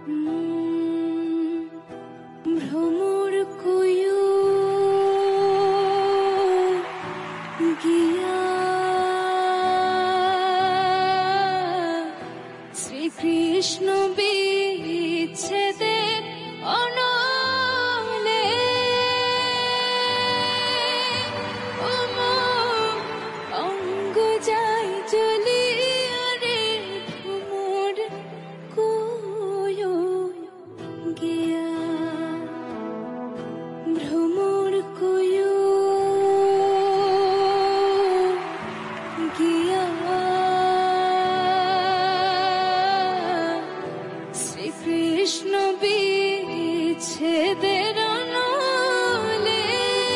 ভ্রমর কয়ু গিয়া শ্রীকৃষ্ণ বিচ্ছেদে অনলে অঙ্গ যায় জ্বলিয়া রে ভ্রমর কয়ু গিয়া ভ্রমর কয়ু গিয়া শ্রীকৃষ্ণ বিচ্ছেদের অনলে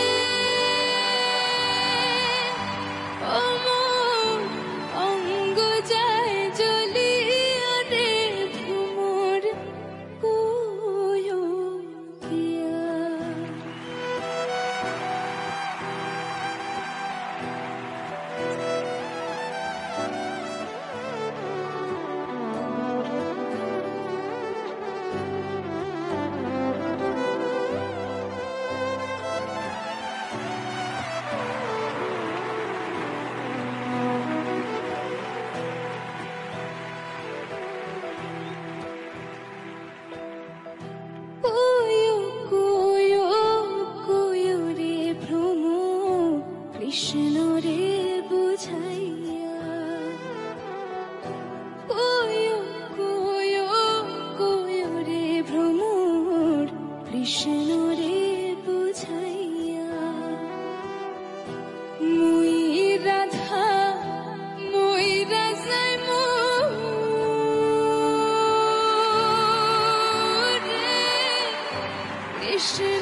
অঙ্গ যায় জ্বলিয়া রে ভ্রমর কয়ু গিয়া কয়ু কয়ু কয়ু রে ভ্রমর কৃষ্ণ রে বুঝাইয়া কয়ু কয়ু কয়ু রে ভ্রমর কৃষ্ণ রে বুঝাইয়া মুই রাধা মুই রাজাই রে কৃষ্ণ